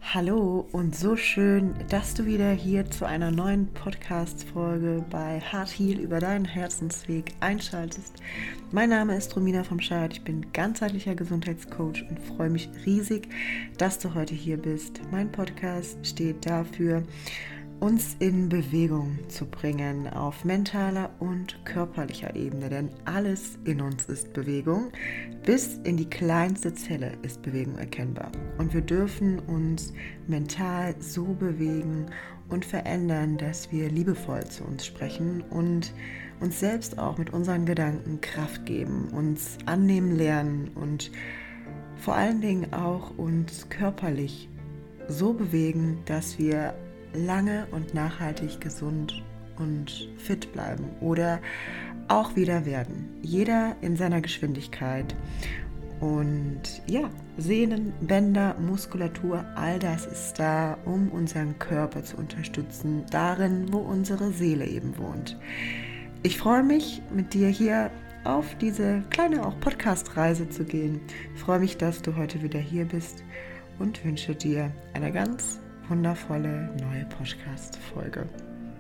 Hallo und so schön, dass du wieder hier zu einer neuen Podcast-Folge bei Heart Heal über deinen Herzensweg einschaltest. Mein Name ist Romina vom Schad, ich bin ganzheitlicher Gesundheitscoach und freue mich riesig, dass du heute hier bist. Mein Podcast steht dafür, uns in Bewegung zu bringen auf mentaler und körperlicher Ebene, denn alles in uns ist Bewegung. Bis in die kleinste Zelle ist Bewegung erkennbar. Und wir dürfen uns mental so bewegen und verändern, dass wir liebevoll zu uns sprechen und uns selbst auch mit unseren Gedanken Kraft geben, uns annehmen lernen und vor allen Dingen auch uns körperlich so bewegen, dass wir lange und nachhaltig gesund und fit bleiben oder auch wieder werden. Jeder in seiner Geschwindigkeit. Und ja, Sehnen, Bänder, Muskulatur, all das ist da, um unseren Körper zu unterstützen, darin, wo unsere Seele eben wohnt. Ich freue mich, mit dir hier auf diese kleine auch Podcast-Reise zu gehen. Ich freue mich, dass du heute wieder hier bist und wünsche dir eine ganz wundervolle neue Podcast-Folge.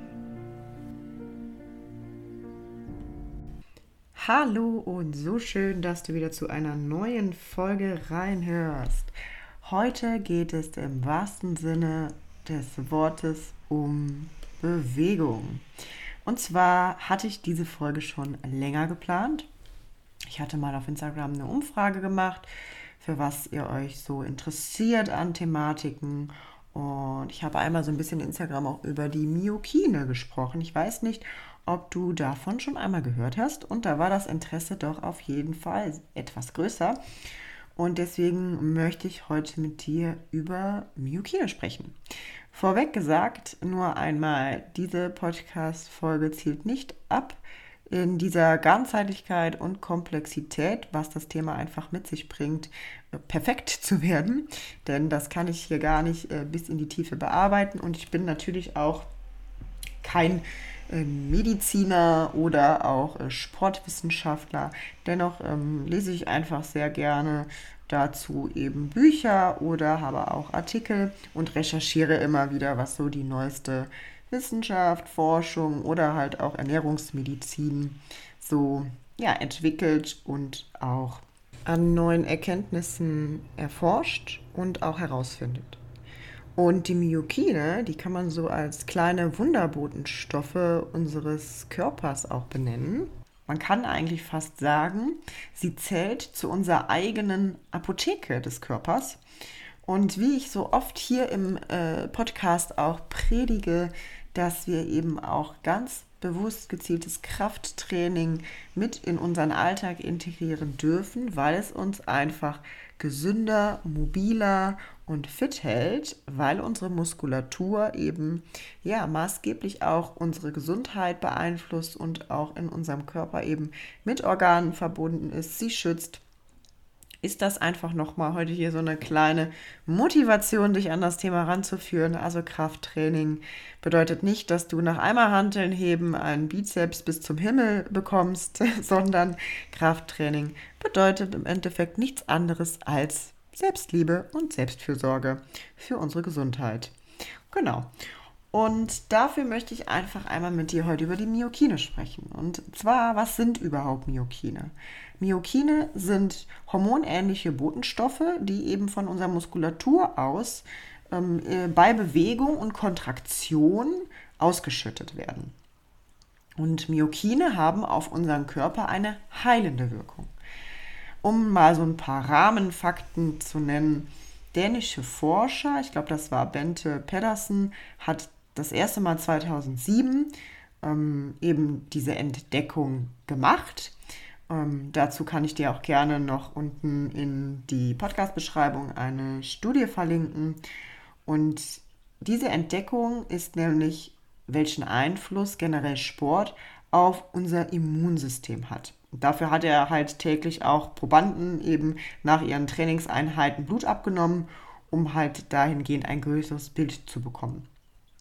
Hallo und so schön, dass du wieder zu einer neuen Folge reinhörst. Heute geht es im wahrsten Sinne des Wortes um Bewegung. Und zwar hatte ich diese Folge schon länger geplant. Ich hatte mal auf Instagram eine Umfrage gemacht, für was ihr euch so interessiert an Thematiken. Und ich habe einmal so ein bisschen in Instagram auch über die Myokine gesprochen. Ich weiß nicht, ob du davon schon einmal gehört hast. Und da war das Interesse doch auf jeden Fall etwas größer. Und deswegen möchte ich heute mit dir über Myokine sprechen. Vorweg gesagt, nur einmal, diese Podcast-Folge zielt nicht ab in dieser Ganzheitlichkeit und Komplexität, was das Thema einfach mit sich bringt, perfekt zu werden. Denn das kann ich hier gar nicht bis in die Tiefe bearbeiten. Und ich bin natürlich auch kein Mediziner oder auch Sportwissenschaftler. Dennoch lese ich einfach sehr gerne dazu eben Bücher oder habe auch Artikel und recherchiere immer wieder, was so die neueste Wissenschaft, Forschung oder halt auch Ernährungsmedizin so entwickelt und auch an neuen Erkenntnissen erforscht und auch herausfindet. Und die Myokine, die kann man so als kleine Wunderbotenstoffe unseres Körpers auch benennen. Man kann eigentlich fast sagen, sie zählt zu unserer eigenen Apotheke des Körpers. Und wie ich so oft hier im Podcast auch predige, dass wir eben auch ganz bewusst gezieltes Krafttraining mit in unseren Alltag integrieren dürfen, weil es uns einfach gesünder, mobiler und fit hält, weil unsere Muskulatur eben maßgeblich auch unsere Gesundheit beeinflusst und auch in unserem Körper eben mit Organen verbunden ist, sie schützt. Ist das einfach nochmal heute hier so eine kleine Motivation, dich an das Thema ranzuführen. Also Krafttraining bedeutet nicht, dass du nach einmal Hanteln heben einen Bizeps bis zum Himmel bekommst, sondern Krafttraining bedeutet im Endeffekt nichts anderes als Selbstliebe und Selbstfürsorge für unsere Gesundheit. Genau. Und dafür möchte ich einfach einmal mit dir heute über die Myokine sprechen. Und zwar, was sind überhaupt Myokine? Myokine sind hormonähnliche Botenstoffe, die eben von unserer Muskulatur aus bei Bewegung und Kontraktion ausgeschüttet werden. Und Myokine haben auf unseren Körper eine heilende Wirkung. Um mal so ein paar Rahmenfakten zu nennen, dänische Forscher, ich glaube, das war Bente Pedersen, hat das erste Mal 2007 eben diese Entdeckung gemacht. Dazu kann ich dir auch gerne noch unten in die Podcast-Beschreibung eine Studie verlinken. Und diese Entdeckung ist nämlich, welchen Einfluss generell Sport auf unser Immunsystem hat. Und dafür hat er halt täglich auch Probanden eben nach ihren Trainingseinheiten Blut abgenommen, um halt dahingehend ein größeres Bild zu bekommen.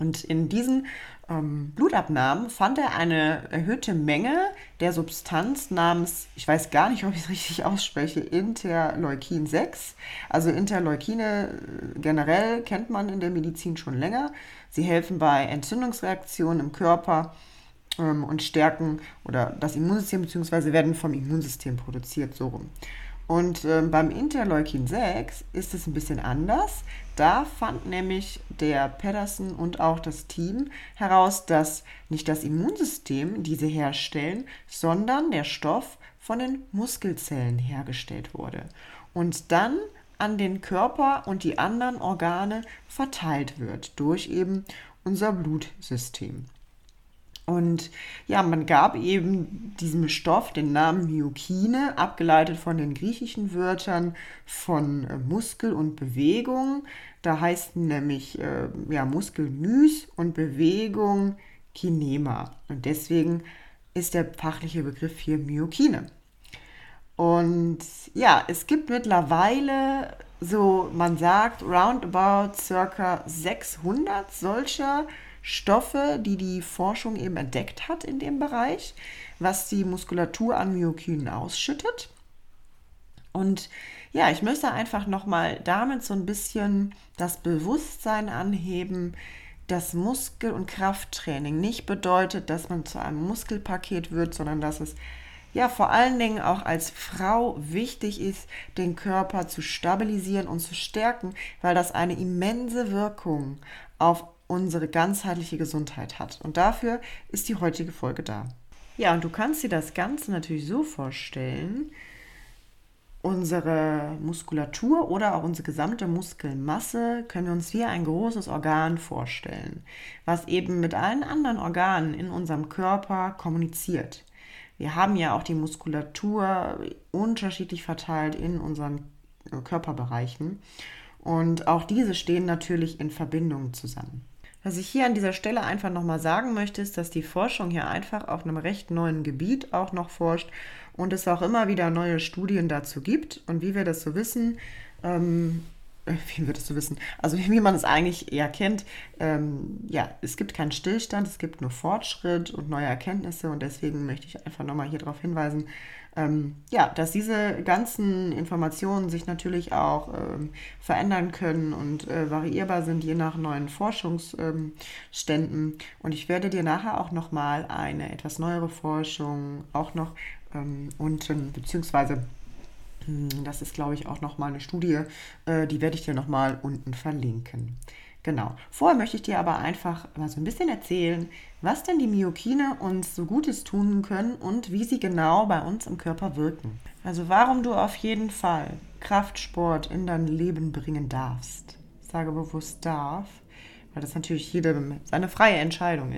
Und in diesen Blutabnahmen fand er eine erhöhte Menge der Substanz namens, ich weiß gar nicht, ob ich es richtig ausspreche, Interleukin 6. Also Interleukine generell kennt man in der Medizin schon länger. Sie helfen bei Entzündungsreaktionen im Körper und stärken oder das Immunsystem bzw. werden vom Immunsystem produziert, so rum. Und beim Interleukin 6 ist es ein bisschen anders. Da fand nämlich der Pedersen und auch das Team heraus, dass nicht das Immunsystem diese herstellen, sondern der Stoff von den Muskelzellen hergestellt wurde und dann an den Körper und die anderen Organe verteilt wird durch eben unser Blutsystem. Und ja, man gab eben diesem Stoff den Namen Myokine, abgeleitet von den griechischen Wörtern von Muskel und Bewegung. Da heißt nämlich Muskel Mys und Bewegung Kinema. Und deswegen ist der fachliche Begriff hier Myokine. Und ja, es gibt mittlerweile so, man sagt, roundabout circa 600 solcher Stoffe, die die Forschung eben entdeckt hat in dem Bereich, was die Muskulatur an Myokinen ausschüttet. Und ja, ich möchte einfach nochmal damit so ein bisschen das Bewusstsein anheben, dass Muskel- und Krafttraining nicht bedeutet, dass man zu einem Muskelpaket wird, sondern dass es ja vor allen Dingen auch als Frau wichtig ist, den Körper zu stabilisieren und zu stärken, weil das eine immense Wirkung auf unsere ganzheitliche Gesundheit hat. Und dafür ist die heutige Folge da. Ja, und du kannst dir das Ganze natürlich so vorstellen, unsere Muskulatur oder auch unsere gesamte Muskelmasse können wir uns wie ein großes Organ vorstellen, was eben mit allen anderen Organen in unserem Körper kommuniziert. Wir haben ja auch die Muskulatur unterschiedlich verteilt in unseren Körperbereichen und auch diese stehen natürlich in Verbindung zusammen. Was ich hier an dieser Stelle einfach nochmal sagen möchte, ist, dass die Forschung hier einfach auf einem recht neuen Gebiet auch noch forscht und es auch immer wieder neue Studien dazu gibt. Und wie wir das so wissen, also wie man es eigentlich eher kennt, es gibt keinen Stillstand, es gibt nur Fortschritt und neue Erkenntnisse und deswegen möchte ich einfach nochmal hier darauf hinweisen, dass diese ganzen Informationen sich natürlich auch verändern können und variierbar sind je nach neuen Forschungsständen. Und ich werde dir nachher auch nochmal eine etwas neuere Forschung auch noch unten, beziehungsweise das ist, glaube ich, auch nochmal eine Studie, die werde ich dir nochmal unten verlinken. Genau. Vorher möchte ich dir aber einfach mal so ein bisschen erzählen, was denn die Myokine uns so Gutes tun können und wie sie genau bei uns im Körper wirken. Also warum du auf jeden Fall Kraftsport in dein Leben bringen darfst. Ich sage bewusst darf, weil das natürlich jedem seine freie Entscheidung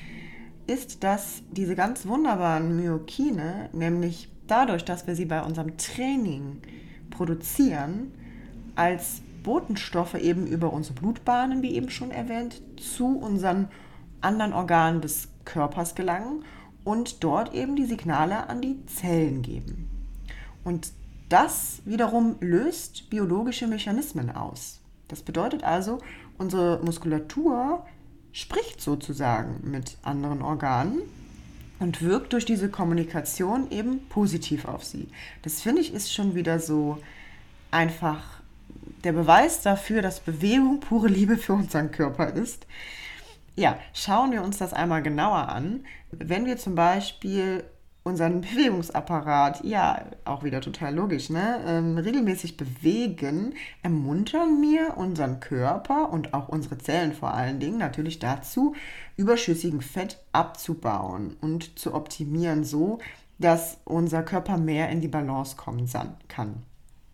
ist, dass diese ganz wunderbaren Myokine, nämlich dadurch, dass wir sie bei unserem Training produzieren, als Botenstoffe eben über unsere Blutbahnen, wie eben schon erwähnt, zu unseren anderen Organen des Körpers gelangen und dort eben die Signale an die Zellen geben. Und das wiederum löst biologische Mechanismen aus. Das bedeutet also, unsere Muskulatur spricht sozusagen mit anderen Organen und wirkt durch diese Kommunikation eben positiv auf sie. Das finde ich ist schon wieder so einfach der Beweis dafür, dass Bewegung pure Liebe für unseren Körper ist. Ja, schauen wir uns das einmal genauer an. Wenn wir zum Beispiel unseren Bewegungsapparat, ja, auch wieder total logisch, regelmäßig bewegen, ermuntern wir unseren Körper und auch unsere Zellen vor allen Dingen natürlich dazu, überschüssigen Fett abzubauen und zu optimieren, so dass unser Körper mehr in die Balance kommen kann.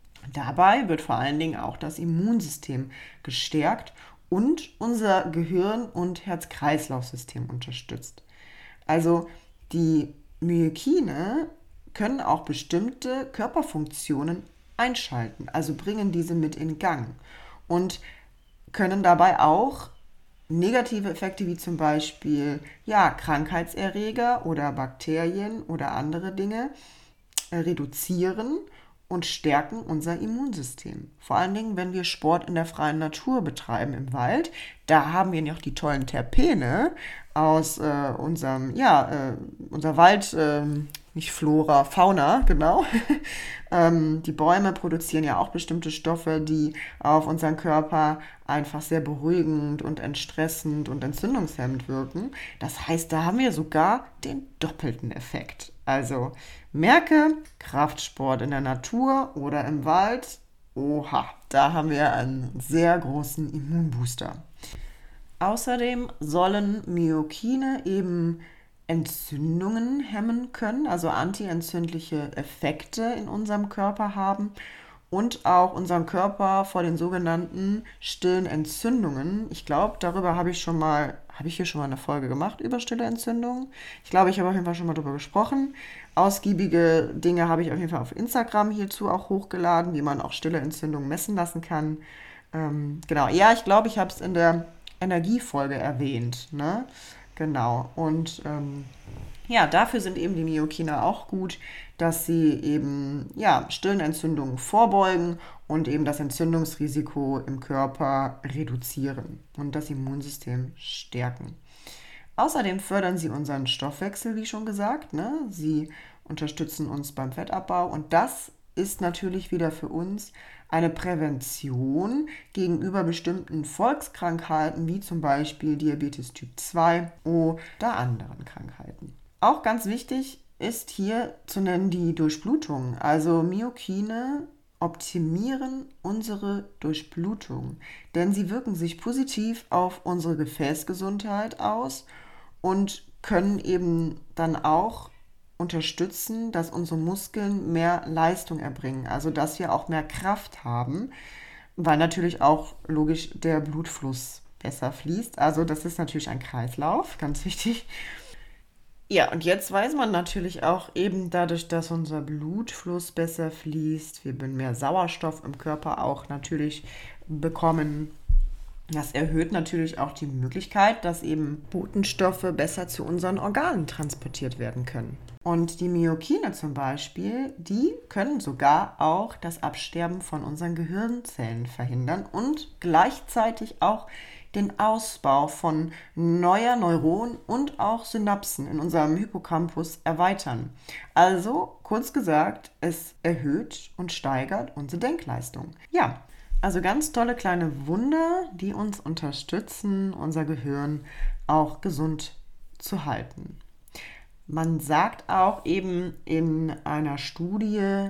Dabei wird vor allen Dingen auch das Immunsystem gestärkt und unser Gehirn- und Herz-Kreislauf-System unterstützt. Also die Myokine können auch bestimmte Körperfunktionen einschalten, also bringen diese mit in Gang und können dabei auch negative Effekte wie zum Beispiel Krankheitserreger oder Bakterien oder andere Dinge reduzieren und stärken unser Immunsystem. Vor allen Dingen, wenn wir Sport in der freien Natur betreiben im Wald. Da haben wir noch die tollen Terpene aus unser Wald, nicht Flora, Fauna, genau. Die Bäume produzieren ja auch bestimmte Stoffe, die auf unseren Körper einfach sehr beruhigend und entstressend und entzündungshemmend wirken. Das heißt, da haben wir sogar den doppelten Effekt. Also merke, Kraftsport in der Natur oder im Wald, oha, da haben wir einen sehr großen Immunbooster. Außerdem sollen Myokine eben Entzündungen hemmen können, also antientzündliche Effekte in unserem Körper haben und auch unseren Körper vor den sogenannten stillen Entzündungen. Ich glaube, darüber habe ich hier schon mal eine Folge gemacht über stille Entzündungen. Ich glaube, ich habe auf jeden Fall schon mal darüber gesprochen. Ausgiebige Dinge habe ich auf jeden Fall auf Instagram hierzu auch hochgeladen, wie man auch stille Entzündungen messen lassen kann. Genau, ja, ich glaube, ich habe es in der Energiefolge erwähnt, ne? Genau. Und ja, dafür sind eben die Myokine auch gut, dass sie eben stillen Entzündungen vorbeugen und eben das Entzündungsrisiko im Körper reduzieren und das Immunsystem stärken. Außerdem fördern sie unseren Stoffwechsel, wie schon gesagt, ne? Sie unterstützen uns beim Fettabbau und das ist natürlich wieder für uns eine Prävention gegenüber bestimmten Volkskrankheiten, wie zum Beispiel Diabetes Typ 2 oder anderen Krankheiten. Auch ganz wichtig ist hier zu nennen die Durchblutung. Also Myokine optimieren unsere Durchblutung, denn sie wirken sich positiv auf unsere Gefäßgesundheit aus und können eben dann auch unterstützen, dass unsere Muskeln mehr Leistung erbringen, also dass wir auch mehr Kraft haben, weil natürlich auch logisch der Blutfluss besser fließt. Also das ist natürlich ein Kreislauf, ganz wichtig. Ja, und jetzt weiß man natürlich auch eben dadurch, dass unser Blutfluss besser fließt, wir mehr Sauerstoff im Körper auch natürlich bekommen. Das erhöht natürlich auch die Möglichkeit, dass eben Botenstoffe besser zu unseren Organen transportiert werden können. Und die Myokine zum Beispiel, die können sogar auch das Absterben von unseren Gehirnzellen verhindern und gleichzeitig auch den Ausbau von neuer Neuronen und auch Synapsen in unserem Hippocampus erweitern. Also, kurz gesagt, es erhöht und steigert unsere Denkleistung. Ja, also ganz tolle kleine Wunder, die uns unterstützen, unser Gehirn auch gesund zu halten. Man sagt auch eben in einer Studie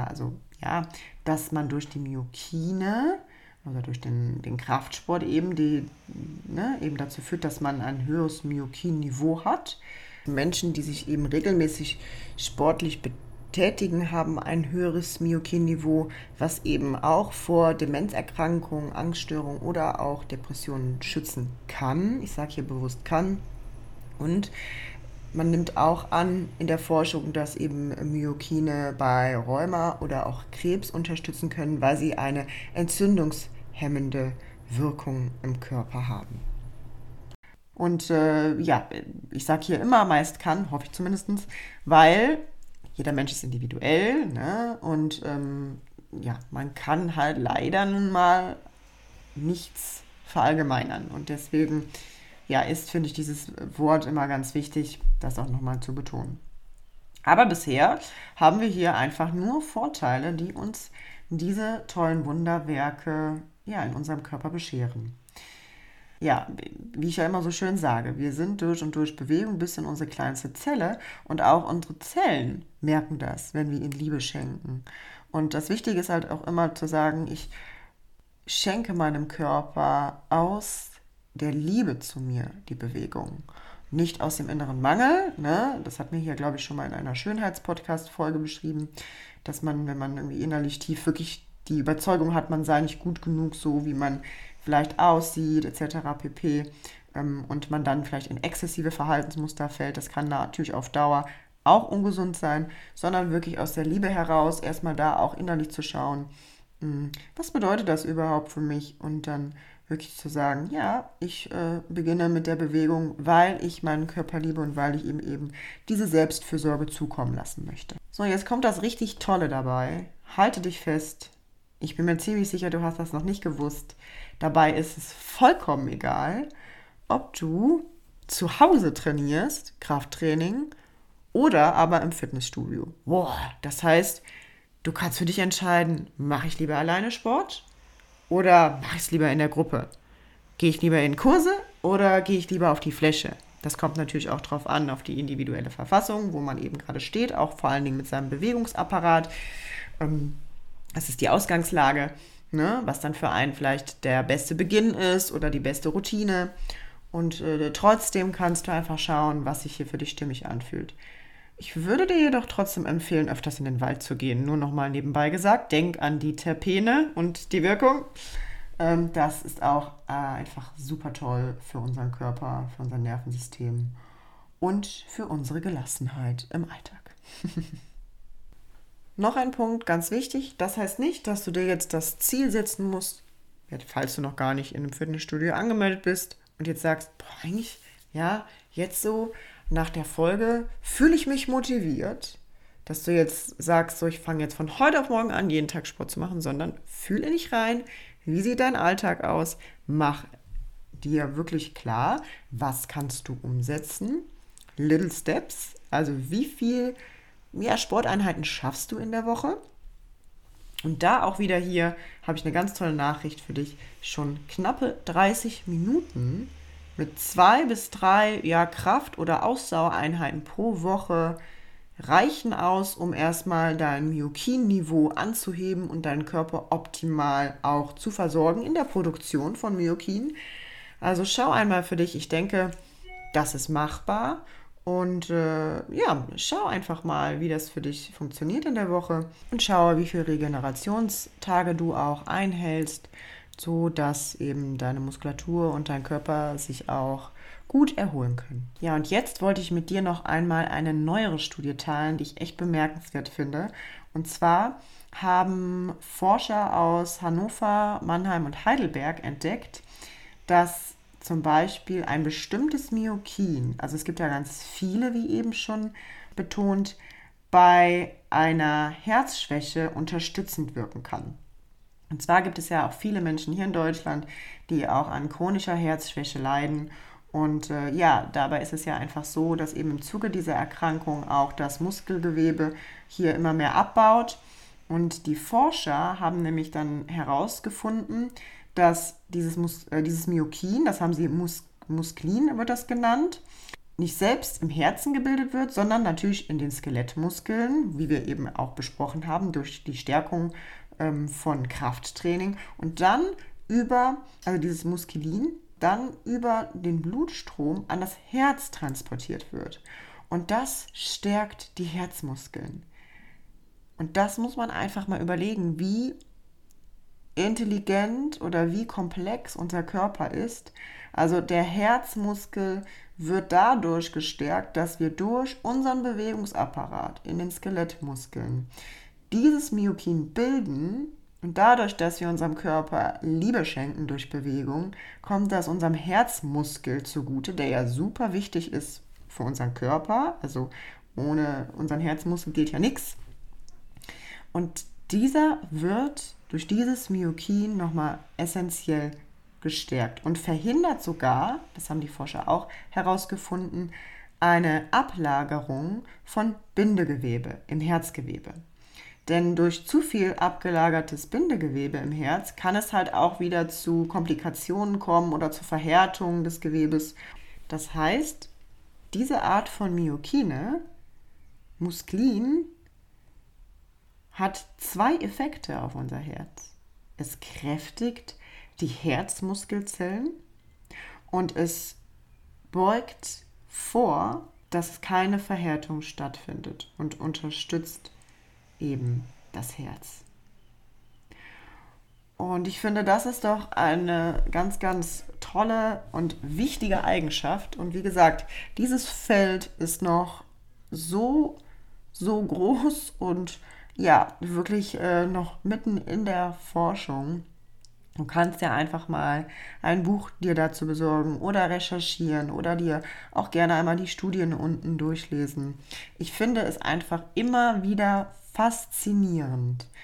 dass man durch die Myokine, also durch den Kraftsport eben, eben dazu führt, dass man ein höheres Myokin-Niveau hat. Menschen, die sich eben regelmäßig sportlich betätigen, haben ein höheres Myokin-Niveau, was eben auch vor Demenzerkrankungen, Angststörungen oder auch Depressionen schützen kann. Ich sage hier bewusst kann. Und man nimmt auch an in der Forschung, dass eben Myokine bei Rheuma oder auch Krebs unterstützen können, weil sie eine entzündungshemmende Wirkung im Körper haben. Und ich sage hier immer, meist kann, hoffe ich zumindest, weil jeder Mensch ist individuell, ne? Und man kann halt leider nun mal nichts verallgemeinern. Und deswegen finde ich dieses Wort immer ganz wichtig, das auch nochmal zu betonen. Aber bisher haben wir hier einfach nur Vorteile, die uns diese tollen Wunderwerke in unserem Körper bescheren. Ja, wie ich ja immer so schön sage, wir sind durch und durch Bewegung bis in unsere kleinste Zelle und auch unsere Zellen merken das, wenn wir ihnen Liebe schenken. Und das Wichtige ist halt auch immer zu sagen, ich schenke meinem Körper aus der Liebe zu mir die Bewegung. Nicht aus dem inneren Mangel, ne? Das hat mir hier, glaube ich, schon mal in einer Schönheitspodcast-Folge beschrieben, dass man, wenn man irgendwie innerlich tief wirklich die Überzeugung hat, man sei nicht gut genug, so wie man vielleicht aussieht, etc. pp. Und man dann vielleicht in exzessive Verhaltensmuster fällt, das kann natürlich auf Dauer auch ungesund sein, sondern wirklich aus der Liebe heraus erstmal da auch innerlich zu schauen, was bedeutet das überhaupt für mich und dann wirklich zu sagen, ja, ich beginne mit der Bewegung, weil ich meinen Körper liebe und weil ich ihm eben diese Selbstfürsorge zukommen lassen möchte. So, jetzt kommt das richtig Tolle dabei. halte dich fest. Ich bin mir ziemlich sicher, du hast das noch nicht gewusst. Dabei ist es vollkommen egal, ob du zu Hause trainierst, Krafttraining, oder aber im Fitnessstudio. Boah, das heißt, du kannst für dich entscheiden, mache ich lieber alleine Sport oder mache ich es lieber in der Gruppe? Gehe ich lieber in Kurse oder gehe ich lieber auf die Fläche? Das kommt natürlich auch drauf an, auf die individuelle Verfassung, wo man eben gerade steht, auch vor allen Dingen mit seinem Bewegungsapparat. Das ist die Ausgangslage, ne? Was dann für einen vielleicht der beste Beginn ist oder die beste Routine. Und trotzdem kannst du einfach schauen, was sich hier für dich stimmig anfühlt. Ich würde dir jedoch trotzdem empfehlen, öfters in den Wald zu gehen. Nur nochmal nebenbei gesagt, denk an die Terpene und die Wirkung. Das ist auch einfach super toll für unseren Körper, für unser Nervensystem und für unsere Gelassenheit im Alltag. Noch ein Punkt, ganz wichtig, das heißt nicht, dass du dir jetzt das Ziel setzen musst, falls du noch gar nicht in einem Fitnessstudio angemeldet bist und jetzt sagst, boah, eigentlich, ja, jetzt so nach der Folge fühle ich mich motiviert, dass du jetzt sagst, so ich fange jetzt von heute auf morgen an, jeden Tag Sport zu machen, sondern fühle in dich rein, wie sieht dein Alltag aus, mach dir wirklich klar, was kannst du umsetzen, Little Steps, also wie viel Sporteinheiten schaffst du in der Woche. Und da auch wieder hier habe ich eine ganz tolle Nachricht für dich. Schon knappe 30 Minuten mit 2 bis 3 Kraft- oder Ausdauereinheiten pro Woche reichen aus, um erstmal dein Myokin-Niveau anzuheben und deinen Körper optimal auch zu versorgen in der Produktion von Myokin. Also schau einmal für dich, ich denke, das ist machbar. Und schau einfach mal, wie das für dich funktioniert in der Woche und schau, wie viele Regenerationstage du auch einhältst, so dass eben deine Muskulatur und dein Körper sich auch gut erholen können. Ja, und jetzt wollte ich mit dir noch einmal eine neuere Studie teilen, die ich echt bemerkenswert finde. Und zwar haben Forscher aus Hannover, Mannheim und Heidelberg entdeckt, dass zum Beispiel ein bestimmtes Myokin, also es gibt ja ganz viele, wie eben schon betont, bei einer Herzschwäche unterstützend wirken kann. Und zwar gibt es ja auch viele Menschen hier in Deutschland, die auch an chronischer Herzschwäche leiden. Und dabei ist es ja einfach so, dass eben im Zuge dieser Erkrankung auch das Muskelgewebe hier immer mehr abbaut. Und die Forscher haben nämlich dann herausgefunden, dass dieses Myokin, das haben sie Musklin, wird das genannt, nicht selbst im Herzen gebildet wird, sondern natürlich in den Skelettmuskeln, wie wir eben auch besprochen haben, durch die Stärkung von Krafttraining und dann dieses Muskelin, dann über den Blutstrom an das Herz transportiert wird. Und das stärkt die Herzmuskeln. Und das muss man einfach mal überlegen, wie intelligent oder wie komplex unser Körper ist. Also der Herzmuskel wird dadurch gestärkt, dass wir durch unseren Bewegungsapparat in den Skelettmuskeln dieses Myokin bilden und dadurch, dass wir unserem Körper Liebe schenken durch Bewegung, kommt das unserem Herzmuskel zugute, der ja super wichtig ist für unseren Körper. Also ohne unseren Herzmuskel geht ja nichts. Und dieser wird durch dieses Myokin nochmal essentiell gestärkt und verhindert sogar, das haben die Forscher auch herausgefunden, eine Ablagerung von Bindegewebe im Herzgewebe. Denn durch zu viel abgelagertes Bindegewebe im Herz kann es halt auch wieder zu Komplikationen kommen oder zu Verhärtungen des Gewebes. Das heißt, diese Art von Myokine, Musklin, hat 2 Effekte auf unser Herz. Es kräftigt die Herzmuskelzellen und es beugt vor, dass keine Verhärtung stattfindet und unterstützt eben das Herz. Und ich finde, das ist doch eine ganz, ganz tolle und wichtige Eigenschaft. Und wie gesagt, dieses Feld ist noch so groß und wirklich noch mitten in der Forschung. Du kannst ja einfach mal ein Buch dir dazu besorgen oder recherchieren oder dir auch gerne einmal die Studien unten durchlesen. Ich finde es einfach immer wieder faszinierend,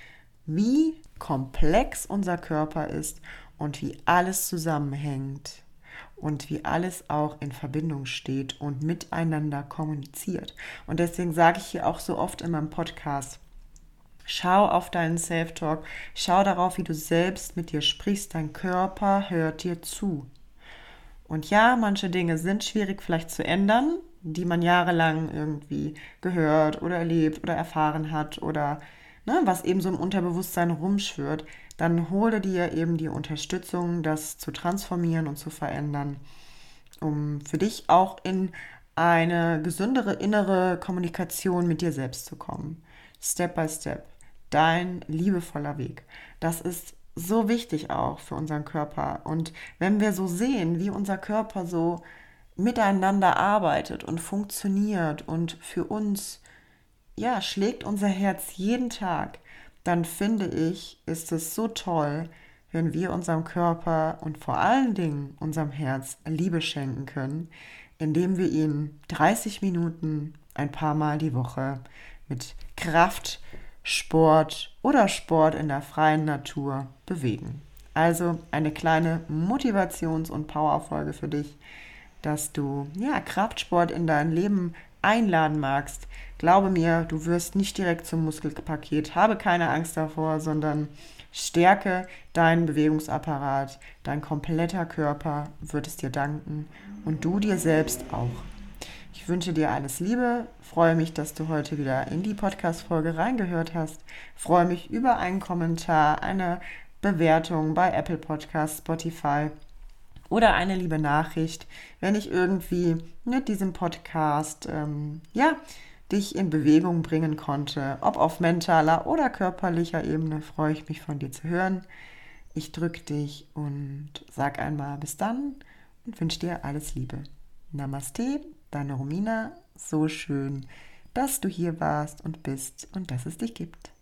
wie komplex unser Körper ist und wie alles zusammenhängt und wie alles auch in Verbindung steht und miteinander kommuniziert. Und deswegen sage ich hier auch so oft in meinem Podcast, schau auf deinen Self-Talk, schau darauf, wie du selbst mit dir sprichst, dein Körper hört dir zu. Und ja, manche Dinge sind schwierig vielleicht zu ändern, die man jahrelang irgendwie gehört oder erlebt oder erfahren hat oder was eben so im Unterbewusstsein rumschwirrt, dann hole dir eben die Unterstützung, das zu transformieren und zu verändern, um für dich auch in eine gesündere innere Kommunikation mit dir selbst zu kommen. Step by Step. Dein liebevoller Weg. Das ist so wichtig auch für unseren Körper. Und wenn wir so sehen, wie unser Körper so miteinander arbeitet und funktioniert und für uns, ja, schlägt unser Herz jeden Tag, dann finde ich, ist es so toll, wenn wir unserem Körper und vor allen Dingen unserem Herz Liebe schenken können, indem wir ihn 30 Minuten ein paar Mal die Woche mit Kraft, Sport oder Sport in der freien Natur bewegen. Also eine kleine Motivations- und Powerfolge für dich, dass du Kraftsport in dein Leben einladen magst. Glaube mir, du wirst nicht direkt zum Muskelpaket. Habe keine Angst davor, sondern stärke deinen Bewegungsapparat. Dein kompletter Körper wird es dir danken und du dir selbst auch. Ich wünsche dir alles Liebe, freue mich, dass du heute wieder in die Podcast-Folge reingehört hast, freue mich über einen Kommentar, eine Bewertung bei Apple Podcasts, Spotify oder eine liebe Nachricht, wenn ich irgendwie mit diesem Podcast dich in Bewegung bringen konnte. Ob auf mentaler oder körperlicher Ebene, freue ich mich von dir zu hören. Ich drücke dich und sag einmal bis dann und wünsche dir alles Liebe. Namaste, deine Romina. So schön, dass du hier warst und bist und dass es dich gibt.